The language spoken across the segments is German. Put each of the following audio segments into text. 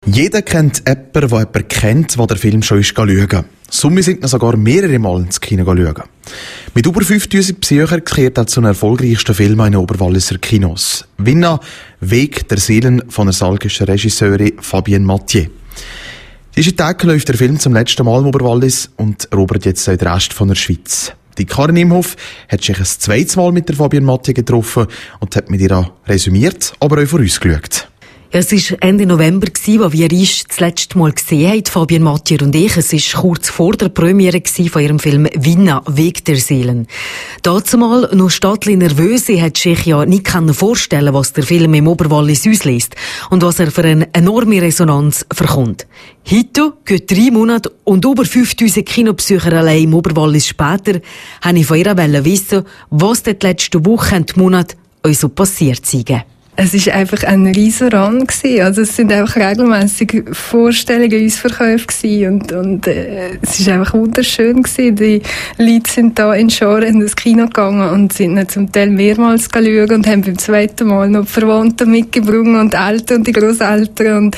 Jeder kennt jemanden, der jemanden kennt, der den Film schon schauen. Summe sind noch sogar mehrere Mal ins Kino schauen. Mit über 5000 Besuchern kehrt er zu den erfolgreichsten Filmen in den Oberwalliser Kinos. Vinna, Weg der Seelen von der salgischen Regisseurin Fabienne Mathieu. Diese Tage läuft der Film zum letzten Mal im Oberwallis und erobert jetzt den Rest von der Schweiz. Die Karin Imhoff hat sich ein zweites Mal mit der Fabienne Mathieu getroffen und hat mit ihr resümiert, aber auch vorausgeschaut. Ja, es war Ende November, als wir uns das letzte Mal gesehen haben, Fabienne Mathieu und ich. Es war kurz vor der Premiere von ihrem Film Vinna, Weg der Seelen. Dazumal noch stattlich nervös, sie hat sich ja nicht vorstellen, was der Film im Oberwallis auslöst und was er für eine enorme Resonanz verkommt. Heute, gut 3 Monate und über 5000 Kinobesucher allein im Oberwallis später, wollte ich von ihr wissen, was die letzten Wochen und Monate uns so passiert sind. Es war einfach ein riesen Run gewesen. Also es sind einfach regelmässig Vorstellungen, Ausverkäufe und es ist einfach wunderschön gewesen. Die Leute sind da in Scharen in das Kino gegangen und sind dann zum Teil mehrmals schauen und haben beim zweiten Mal noch die Verwandten mitgebracht und die Eltern und die Grosseltern und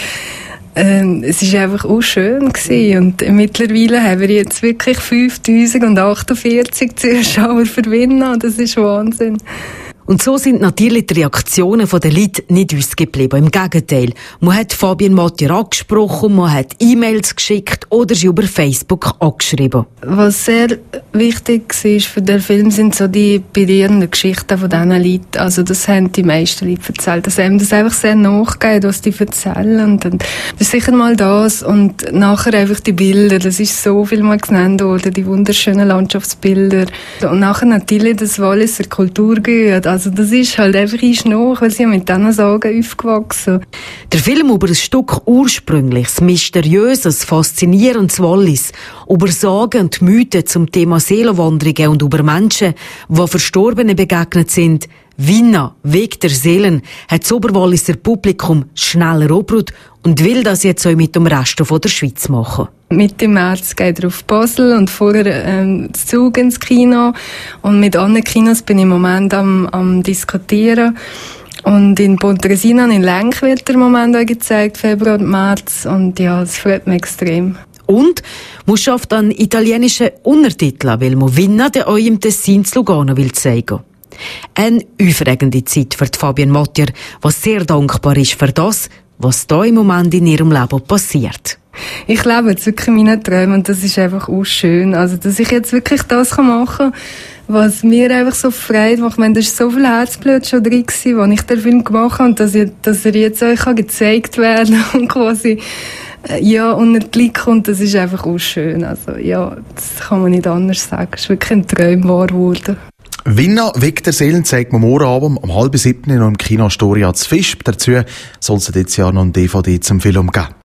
es ist einfach auch schön gewesen. Und mittlerweile haben wir jetzt wirklich 5048 Zuschauer für Vinna. Das ist Wahnsinn. Und so sind natürlich die Reaktionen der Leute nicht ausgeblieben. Im Gegenteil. Man hat Fabienne Mathieu angesprochen, man hat E-Mails geschickt oder sie über Facebook angeschrieben. Was sehr wichtig war für den Film, sind so die berührenden Geschichten von diesen Leuten. Also das haben die meisten Leute erzählt. Dass einem das einfach sehr nachgeht, was die erzählen. Und das ist sicher mal das. Und nachher einfach die Bilder. Das ist so viel mal genannt worden, die wunderschönen Landschaftsbilder. Und nachher natürlich das Walliser Kulturgut. Also das ist halt einfach nach, weil sie mit diesen Sagen aufgewachsen. Der Film über ein Stück Ursprüngliches, Mysteriöses, Faszinierendes Wallis, über Sagen und Mythen zum Thema Seelenwanderungen und über Menschen, die Verstorbenen begegnet sind, Vinna, Weg der Seelen, hat das Oberwalliser Publikum schnell erobert und will das jetzt auch mit dem Rest der Schweiz machen. Mitte März geht er auf Basel und vorher Zug ins Kino. Und mit anderen Kinos bin ich im Moment am diskutieren. Und in Pontresina, in Lenk wird der Moment auch gezeigt, Februar und März. Und ja, das freut mich extrem. Und man schafft an italienischen Untertiteln, weil man Vinna der euch im Tessin zu Lugano will zeigen. Eine aufregende Zeit für Fabienne Mathieu, was sehr dankbar ist für das, was da im Moment in ihrem Leben passiert. Ich lebe jetzt wirklich meine Träume und das ist einfach auch schön. Also, dass ich jetzt wirklich das machen kann, was mir einfach so Freude macht. Ich meine, da ist so viel Herzblut schon drin gewesen, als ich den Film gemacht habe und dass er jetzt euch gezeigt werden und quasi ja, unter den Blick kommt, das ist einfach auch schön. Also, ja, das kann man nicht anders sagen. Es ist wirklich ein Traum wahr geworden. Vinna, Weg der Seelen zeigt man morgen Abend um 6:30 noch im Kino Storia zu Fisch. Dazu soll es jetzt ja noch ein DVD zum Film geben.